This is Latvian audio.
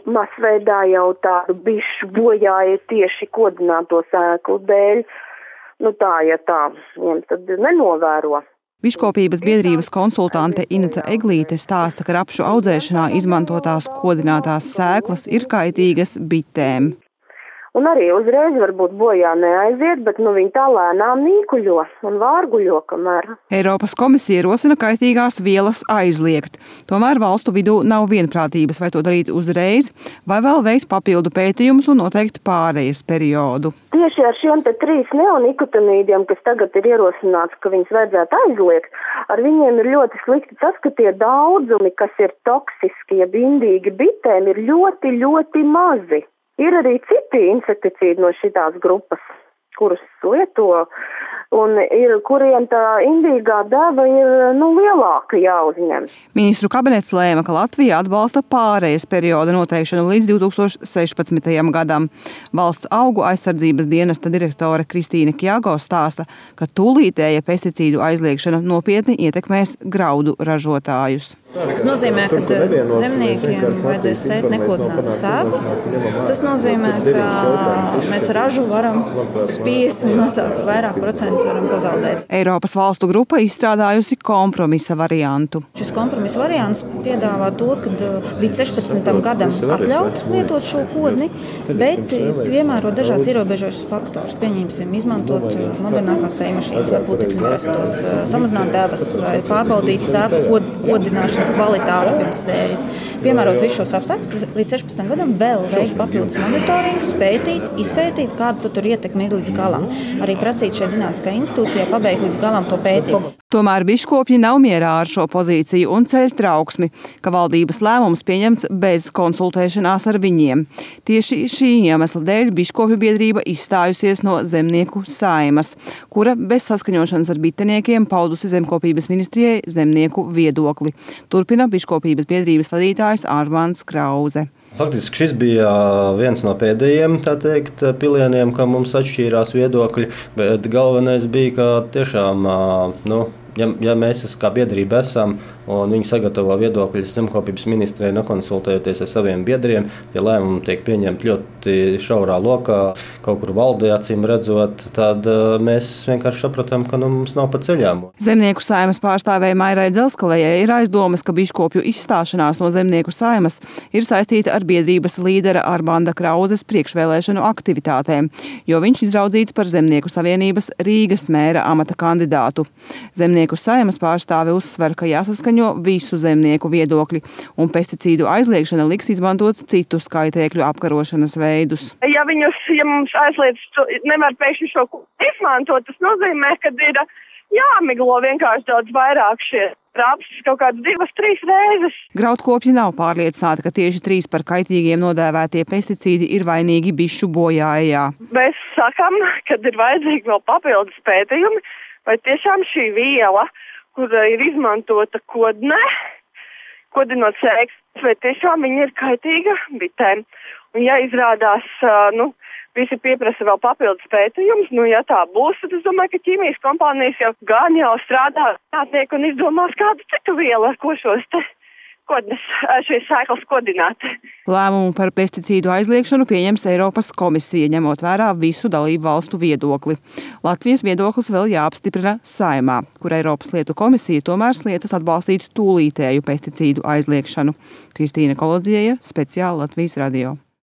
masveidā jau tādu bišu bojāja tieši kodināto sēklu dēļ. Tā, ja tā, tad nenovēro. Biškopības biedrības konsultante Ineta Eglīte stāsta, ka rapšu audzēšanā izmantotās kodinātās sēklas ir kaitīgas bitēm. Un arī uzreiz varbūt bojā neaiziet, bet viņi tā lēnām nīkuļo un vārguļo, kamēr. Eiropas komisija rosina kaitīgās vielas aizliegt. Tomēr valstu vidū nav vienprātības, vai to darīt uzreiz, vai vēl veikt papildu pētījumus un noteikt pārejas periodu. Tieši ar šiem 3 neonikotinīdiem, kas tagad ir ierosināts, ka viņus vajadzētu aizliegt, ar viņiem ir ļoti slikti tas, ka tie daudzumi, kas ir toksiski, ja bindīgi bitēm, ir ļoti, ļoti mazi. Ir arī citi insekticīdi no šitās grupas, kurus lieto, un kuriem tā indīgā deva ir lielāka jāuzņem. Ministru kabinets lēma, ka Latvija atbalsta pārejas perioda noteikšanu līdz 2016. gadam. Valsts augu aizsardzības dienesta direktore Kristīne Kjago stāsta, ka tūlītēja pesticīdu aizliegšana nopietni ietekmēs graudu ražotājus. Tas nozīmē, ka zemniekiem vajadzēs sēt nekodinātu sēklu. Tas nozīmē, ka mēs ražu varam uz 50 vairāk procentu varam pazaudēt. Eiropas valstu grupa izstrādājusi kompromisa variantu. Šis kompromisa variants piedāvā to, ka līdz 16. gadam atļaut lietot šo kodni, bet piemēro dažādas ierobežojušas faktors. Pieņemsim, izmantot modernākās sējmašīnas, lai putekļi rastos, samazināt devas vai pārbaudīt sēklu kodināšanu kvalitāti pirms sējas. Piemērot visus šos apstākļus, līdz 16 gadam vēl veikt papildus monitoringu, izpētīt, kāda tur ietekme ir līdz galam. Arī prasīt šai zinātniskajai institūcijai pabeigt līdz galam to pētījumu. Tomēr biškopji nav mierā ar šo pozīciju un ceļ trauksmi, ka valdības lēmums pieņemts bez konsultēšanās ar viņiem. Tieši šī iemesla dēļ biškopju biedrība izstājusies no zemnieku saimas, kura bez saskaņošanas ar biteniekiem paudusi zemkopības ministrijai zemnieku viedokli. Turpina biškopības biedrības vadītājs Armands Krauze. Faktiski šis bija viens no pēdējiem pilieniem, ka mums atšķīrās viedokļi, bet galvenais bija, ka tiešām, ja mēs kā biedrība esam un viņi sagatavo viedokļus zemkopības ministrijai, nekonsultējoties ar saviem biedriem, tie lēmumi tiek pieņemti ļoti šaurā lokā, kaut kur valdē acīm redzot, tad mēs vienkārši sapratām, ka mums nav pa ceļām. Zemnieku saimas pārstāvēja Mairai Dzelskalējai ir aizdomas, ka biškopju izstāšanās no zemnieku saimas ir saistīta ar biedrības līdera Armanda Krauzes priekšvēlēšanu aktivitātēm, jo viņš izraudzīts par Zemnieku savienības Rīgas mēra amata kandidātu. Zemnieku saimas pārstāve uzsver, ka jāsaskaņo visu zemnieku viedokļi, un pesticīdu aizliegšana liks izmantot citus kaitēkļu apkarošanas veidus. Ja mums aizliedz, nevar pēkšņi šo izmantot, tas nozīmē, ka ir jāmiglo vienkārši daudz vairāk šie rapsi, kaut kādas 2-3 reizes. Graudkopji nav pārliecināti, ka tieši 3 par kaitīgiem nodēvētie pesticīdi ir vainīgi bišu bojājā. Mēs sakam, ka ir vajadzīgi vēl papildus pētījumi, vai tiešām šī viela, kura ir izmantota kodinot sēklas, vai tiešām viņa ir kaitīga bitēm. Un ja izrādās, visi pieprasa vēl papildus pētījumus, ja tā būs, tad es domāju, ka ķīmijas kompānijas jau strādā zinātnieki un izdomās kādu citu vielu, ar ko šīs sēklas kodināt. Lēmumu par pesticīdu aizliegšanu pieņems Eiropas komisija, ņemot vērā visu dalību valstu viedokli. Latvijas viedoklis vēl jāapstiprina Saeimā, kur Eiropas lietu komisija tomēr sliecas atbalstīt tūlītēju pesticīdu aizliegšanu. Kristīne Kolodzieja, speciāli Latvijas radio.